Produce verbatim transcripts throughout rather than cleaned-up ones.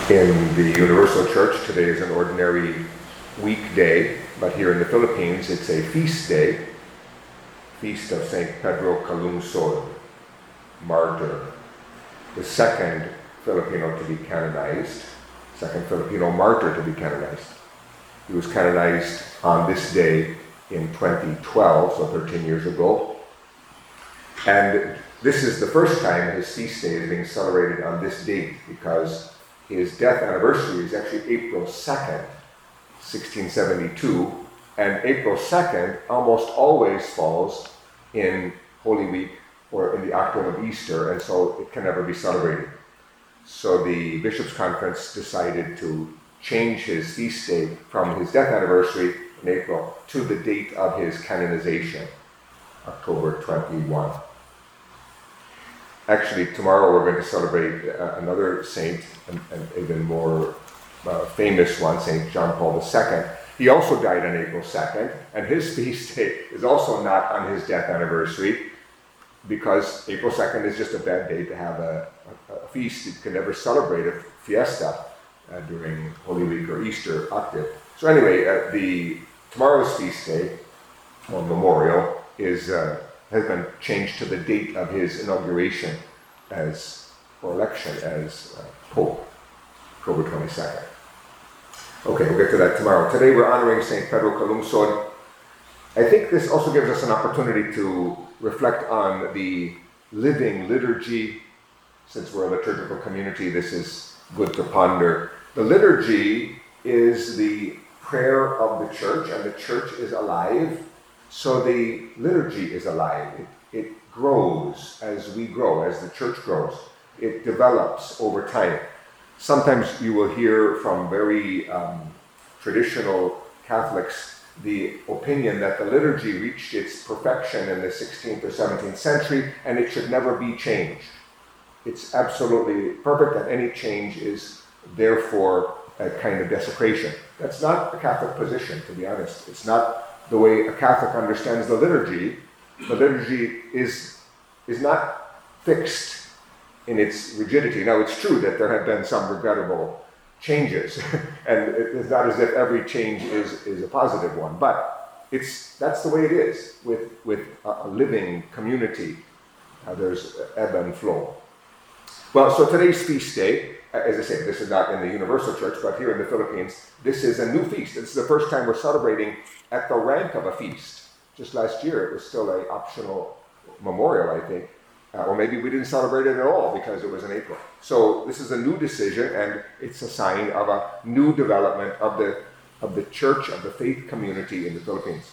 In the Universal Church, today is an ordinary weekday, but here in the Philippines, it's a feast day, feast of Saint Pedro Calungsod, martyr, the second Filipino to be canonized, second Filipino martyr to be canonized. He was canonized on this day in twenty twelve, so thirteen years ago. And this is the first time his feast day is being celebrated on this date, because his death anniversary is actually April second, sixteen seventy-two, and April second almost always falls in Holy Week or in the octave of Easter, and so it can never be celebrated. So the Bishops' Conference decided to change his feast day from his death anniversary in April to the date of his canonization, October twenty-first. Actually, tomorrow we're going to celebrate uh, another saint, an, an even more uh, famous one, Saint John Paul the Second. He also died on April second, and his feast day is also not on his death anniversary, because April second is just a bad day to have a, a, a feast. You can never celebrate a fiesta uh, during Holy Week or Easter octave. So anyway, uh, the tomorrow's feast day, or memorial, is uh, has been changed to the date of his inauguration as, or election as uh, Pope, October twenty-second. Okay, we'll get to that tomorrow. Today we're honoring Saint Pedro Calungsod. I think this also gives us an opportunity to reflect on the living liturgy. Since we're a liturgical community, this is good to ponder. The liturgy is the prayer of the church, and the church is alive. So the liturgy is alive. It, it grows as we grow, as the church grows. It develops over time. Sometimes you will hear from very um, traditional Catholics the opinion that the liturgy reached its perfection in the sixteenth or seventeenth century and it should never be changed. It's absolutely perfect, and any change is therefore a kind of desecration. That's not the Catholic position, to be honest. It's not the way a Catholic understands the liturgy. The liturgy is, is not fixed in its rigidity. Now, it's true that there have been some regrettable changes, and it's not as if every change is, is a positive one, but it's, that's the way it is with, with a, a living community. Uh, there's ebb and flow. Well, so today's feast day, as I say, this is not in the Universal Church, but here in the Philippines, this is a new feast. This is the first time we're celebrating at the rank of a feast. Just last year, it was still an optional memorial, I think. Uh, or maybe we didn't celebrate it at all because it was in April. So this is a new decision, and it's a sign of a new development of the, of the church, of the faith community in the Philippines.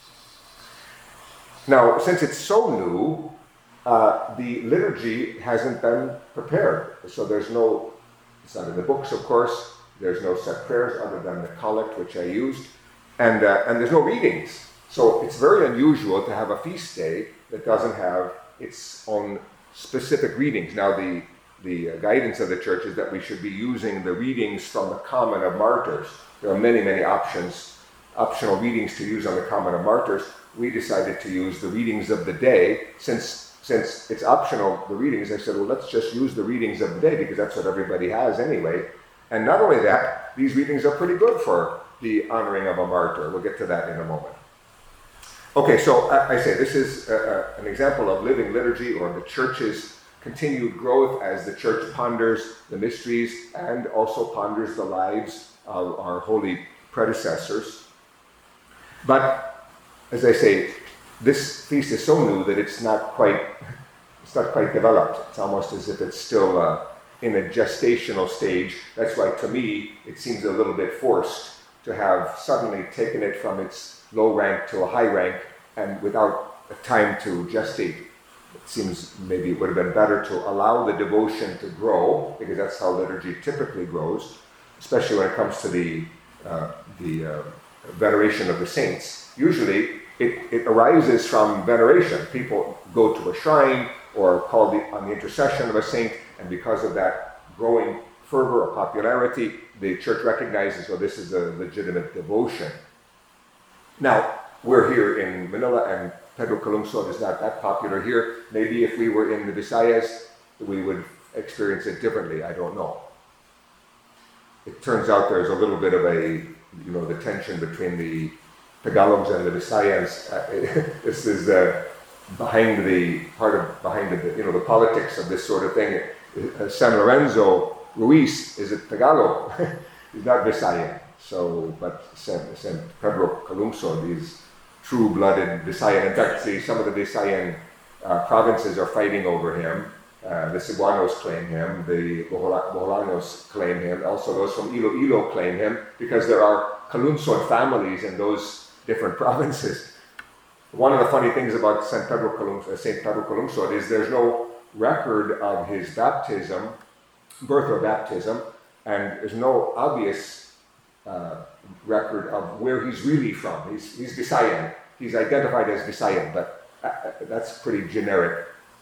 Now, since it's so new, uh, the liturgy hasn't been prepared. So there's no, it's not in the books, of course. There's no set prayers other than the collect, which I used. And, uh, and there's no readings. So it's very unusual to have a feast day that doesn't have its own specific readings. Now, the, the uh, guidance of the church is that we should be using the readings from the Common of Martyrs. There are many, many options, optional readings to use on the Common of Martyrs. We decided to use the readings of the day. Since, since it's optional, the readings, I said, well, let's just use the readings of the day because that's what everybody has anyway. And not only that, these readings are pretty good for the honoring of a martyr. We'll get to that in a moment. Okay, so I, I say this is uh, an example of living liturgy, or the church's continued growth as the church ponders the mysteries and also ponders the lives of our holy predecessors. But as I say, this feast is so new that it's not quite, it's not quite developed. It's almost as if it's still uh, in a gestational stage. That's why, to me, it seems a little bit forced to have suddenly taken it from its low rank to a high rank and without a time to gestate. It seems maybe it would have been better to allow the devotion to grow, because that's how liturgy typically grows, especially when it comes to the, uh, the uh, veneration of the saints. Usually it, it arises from veneration. People go to a shrine or call the, on the intercession of a saint, and because of that growing fervor or popularity, the church recognizes, well, this is a legitimate devotion. Now, we're here in Manila, and Pedro Calungsod is not that popular here. Maybe if we were in the Visayas, we would experience it differently. I don't know. it turns out there's a little bit of a, you know, the tension between the Tagalogs and the Visayans. Uh, this is uh, behind the part of behind the you know the politics of this sort of thing. Uh, San Lorenzo Ruiz is a Tagalog. He's not Visayan. So, but San, San Pedro Calungsod is true-blooded Visayan. In fact, see, some of the Visayan uh, provinces are fighting over him. Uh, the Cebuanos claim him, the Boholanos claim him, also those from Iloilo claim him, because there are Calungsod families in those different provinces. One of the funny things about Saint Pedro Calungsod, Saint Pedro Calungsod is there's no record of his baptism, birth or baptism, and there's no obvious uh, record of where he's really from. He's, he's Visayan. He's identified as Visayan, but uh, that's pretty generic.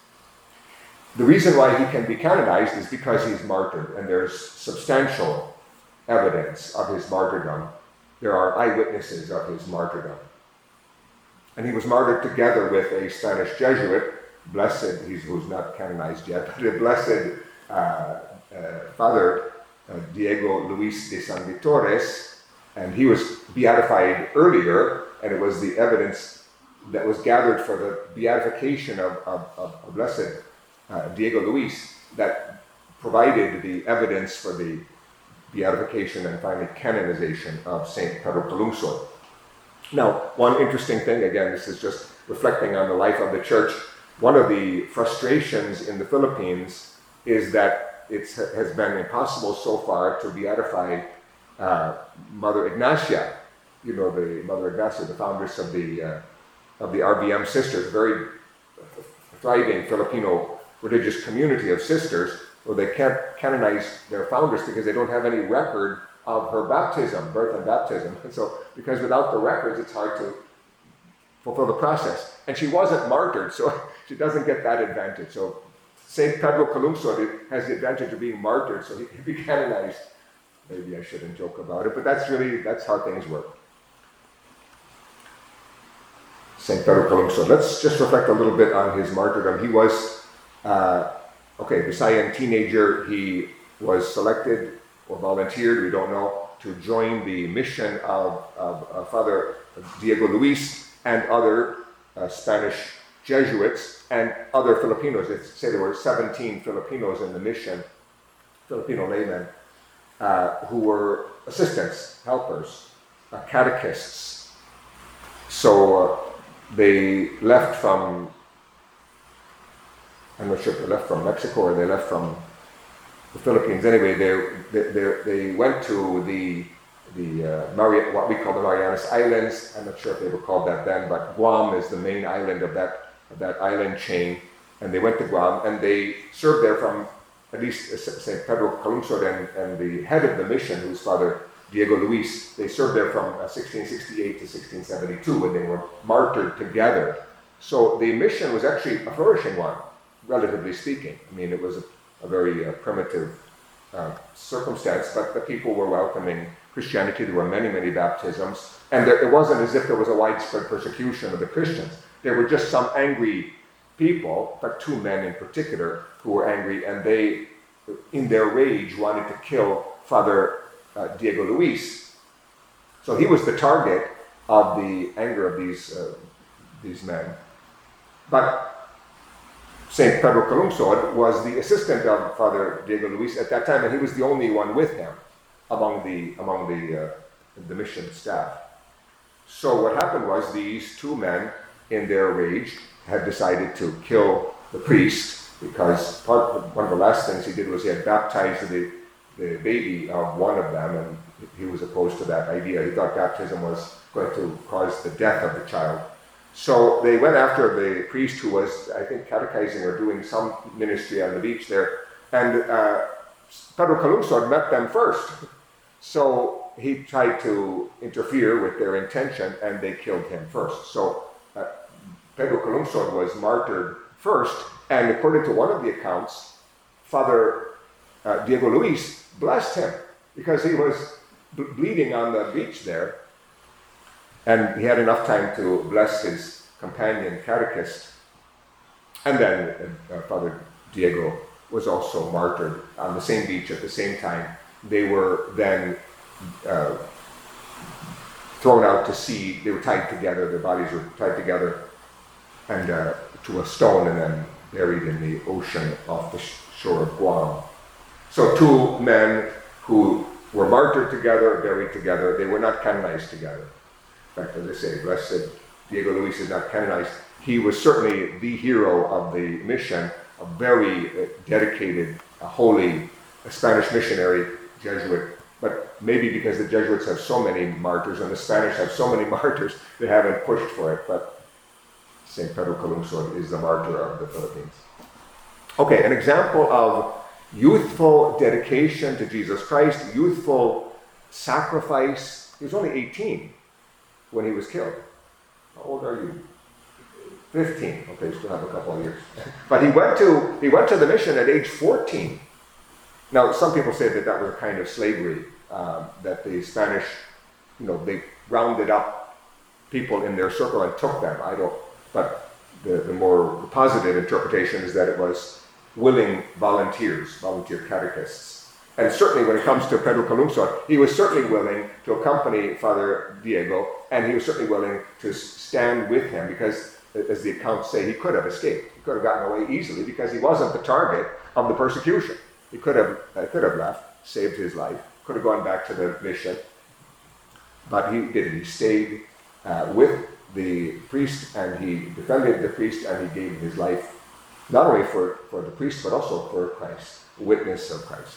The reason why he can be canonized is because he's martyred, and there's substantial evidence of his martyrdom. There are eyewitnesses of his martyrdom. And he was martyred together with a Spanish Jesuit, blessed, he's, who's not canonized yet, but a blessed uh, uh, Father uh, Diego Luis de San Vitores, and he was beatified earlier, and it was the evidence that was gathered for the beatification of, of, of, of blessed Uh, Diego Luis that provided the evidence for the beatification and finally canonization of Saint Pedro Calungsod. Now, one interesting thing, again, this is just reflecting on the life of the church. One of the frustrations in the Philippines is that it has been impossible so far to beatify uh, Mother Ignacia, you know, the Mother Ignacia, the founders of the uh, of the R B M Sisters, very thriving Filipino religious community of sisters. Well, they can't canonize their founders because they don't have any record of her baptism, birth and baptism. And so, because without the records, it's hard to fulfill the process. And she wasn't martyred, so she doesn't get that advantage. So Saint Pedro Calungsod has the advantage of being martyred, so he can be canonized. Maybe I shouldn't joke about it, but that's really, that's how things work. Saint Pedro Calungsod. Let's just reflect a little bit on his martyrdom. He was Uh, okay, Visayan teenager, he was selected or volunteered, we don't know, to join the mission of, of uh, Father Diego Luis and other uh, Spanish Jesuits and other Filipinos. They say there were seventeen Filipinos in the mission, Filipino laymen, uh, who were assistants, helpers, uh, catechists. So uh, they left from I'm not sure if they left from Mexico or they left from the Philippines. Anyway, they they, they, they went to the the uh, Mari- what we call the Marianas Islands. I'm not sure if they were called that then, but Guam is the main island of that of that island chain. And they went to Guam and they served there from at least Saint Pedro Calungsod and, and the head of the mission, who's Father Diego Luis. They served there from uh, sixteen sixty-eight to sixteen seventy-two when they were martyred together. So the mission was actually a flourishing one, relatively speaking. I mean, it was a, a very uh, primitive uh, circumstance, but the people were welcoming Christianity. There were many, many baptisms, and there, it wasn't as if there was a widespread persecution of the Christians. There were just some angry people, but two men in particular, who were angry, and they, in their rage, wanted to kill Father uh, Diego Luis. So he was the target of the anger of these uh, these men. But Saint Pedro Calungsod was the assistant of Father Diego Luis at that time, and he was the only one with him among the among the uh, the mission staff. So what happened was these two men, in their rage, had decided to kill the priest because part of, one of the last things he did was he had baptized the the baby of one of them, and he was opposed to that idea. He thought baptism was going to cause the death of the child. So they went after the priest who was, I think, catechizing or doing some ministry on the beach there. And uh, Pedro Calungsod met them first. So he tried to interfere with their intention and they killed him first. So uh, Pedro Calungsod was martyred first. And according to one of the accounts, Father uh, Diego Luis blessed him because he was b- bleeding on the beach there. And he had enough time to bless his companion catechist. And then uh, Father Diego was also martyred on the same beach at the same time. they were then uh, thrown out to sea. They were tied together, their bodies were tied together and uh, to a stone and then buried in the ocean off the shore of Guam. So two men who were martyred together, buried together, they were not canonized together. In fact, as I say, blessed Diego Luis is not canonized. He was certainly the hero of the mission, a very uh, dedicated, a holy a Spanish missionary, Jesuit. But maybe because the Jesuits have so many martyrs and the Spanish have so many martyrs, they haven't pushed for it. But Saint Pedro Calungsod is the martyr of the Philippines. Okay, an example of youthful dedication to Jesus Christ, youthful sacrifice. He was only eighteen when he was killed. How old are you? fifteen. Okay, you still have a couple of years. But he went to he went to the mission at age fourteen. Now, some people say that that was a kind of slavery, um, that the Spanish, you know, they rounded up people in their circle and took them. I don't, but the, the more positive interpretation is that it was willing volunteers, volunteer catechists. And certainly when it comes to Pedro Calungsod, he was certainly willing to accompany Father Diego, and he was certainly willing to stand with him because, as the accounts say, he could have escaped. He could have gotten away easily because he wasn't the target of the persecution. He could have, uh, could have left, saved his life, could have gone back to the mission, but he didn't. He stayed uh, with the priest, and he defended the priest, and he gave his life not only for, for the priest, but also for Christ, a witness of Christ.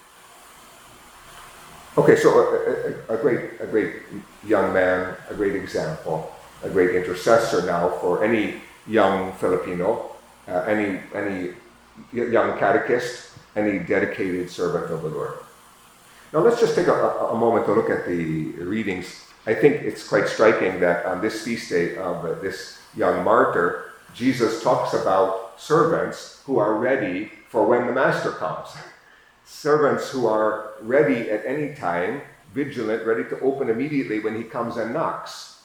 Okay, so a, a, a great, a great young man, a great example, a great intercessor now for any young Filipino, uh, any any young catechist, any dedicated servant of the Lord. Now let's just take a, a moment to look at the readings. I think it's quite striking that on this feast day of uh, this young martyr, Jesus talks about servants who are ready for when the master comes. Servants who are ready at any time, vigilant, ready to open immediately when he comes and knocks.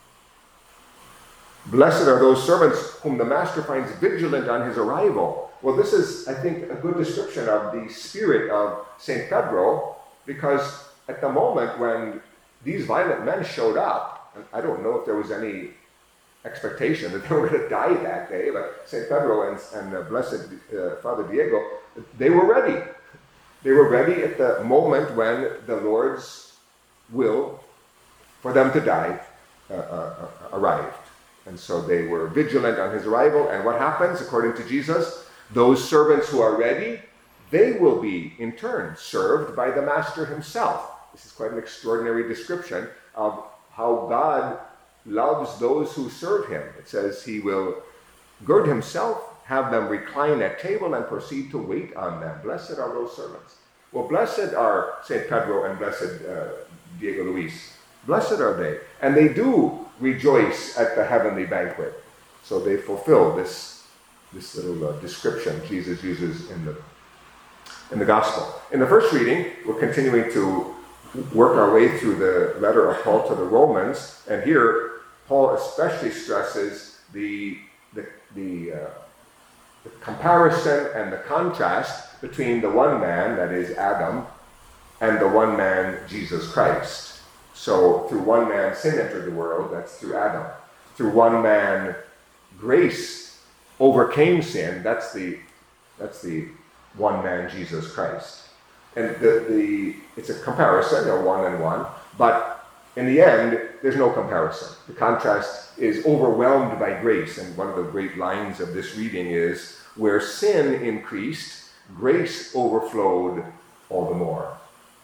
Blessed are those servants whom the master finds vigilant on his arrival. Well, this is, I think, a good description of the spirit of Saint Pedro, because at the moment when these violent men showed up, and I don't know if there was any expectation that they were going to die that day, but Saint Pedro and, and uh, Blessed uh, Father Diego, they were ready. They were ready at the moment when the Lord's will for them to die uh, uh, arrived. And so they were vigilant on his arrival. And what happens, according to Jesus? Those servants who are ready, they will be, in turn, served by the Master himself. This is quite an extraordinary description of how God loves those who serve him. It says he will gird himself, have them recline at table, and proceed to wait on them. Blessed are those servants. Well, blessed are Saint Pedro and blessed uh, Diego Luis. Blessed are they. And they do rejoice at the heavenly banquet. So they fulfill this this little uh, description Jesus uses in the in the gospel. In the first reading, we're continuing to work our way through the letter of Paul to the Romans, and here Paul especially stresses the the the, uh, the comparison and the contrast between the one man, that is Adam, and the one man, Jesus Christ. So through one man sin entered the world, that's through Adam. Through one man grace overcame sin, that's the that's the one man, Jesus Christ. And the, the it's a comparison, you know, one and one, but in the end, there's no comparison. The contrast is overwhelmed by grace, and one of the great lines of this reading is, where sin increased, grace overflowed all the more.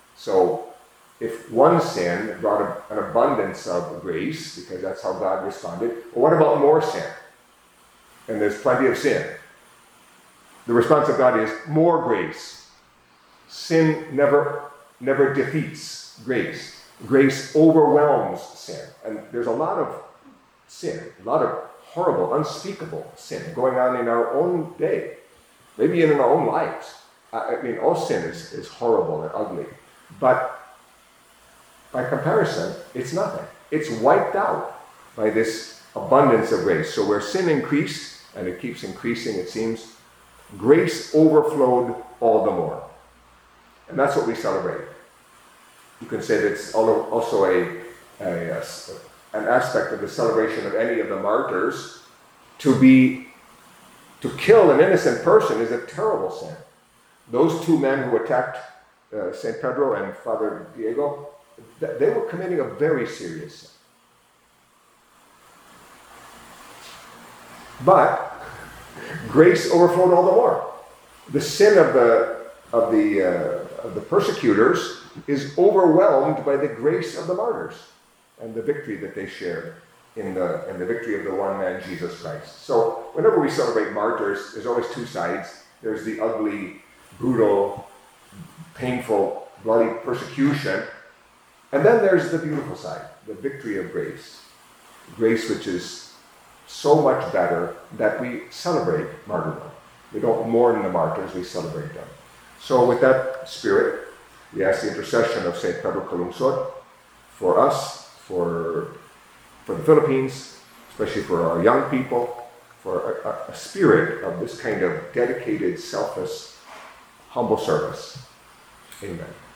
So if one sin brought an abundance of grace, because that's how God responded, well, what about more sin? And there's plenty of sin. The response of God is more grace. Sin never, never defeats grace. Grace overwhelms sin. And there's a lot of sin, a lot of horrible, unspeakable sin going on in our own day, maybe in our own lives. I mean, all sin is, is horrible and ugly. But by comparison, it's nothing. It's wiped out by this abundance of grace. So where sin increased, and it keeps increasing, it seems, grace overflowed all the more. And that's what we celebrate. You can say that it's also a, a, a, an aspect of the celebration of any of the martyrs. To be, to kill an innocent person is a terrible sin. Those two men who attacked uh, Saint Pedro and Father Diego, th- they were committing a very serious sin. But grace overflowed all the more. The sin of the of the uh, of the persecutors is overwhelmed by the grace of the martyrs and the victory that they shared in the in the victory of the one man Jesus Christ. So whenever we celebrate martyrs, there's always two sides. There's the ugly, brutal, painful, bloody persecution, and then there's the beautiful side, the victory of grace. Grace which is so much better that we celebrate martyrdom. We don't mourn the martyrs, we celebrate them. So with that spirit, we ask the intercession of Saint Pedro Calungsod for us, for, for the Philippines, especially for our young people, for a, a spirit of this kind of dedicated, selfless, humble service. Amen.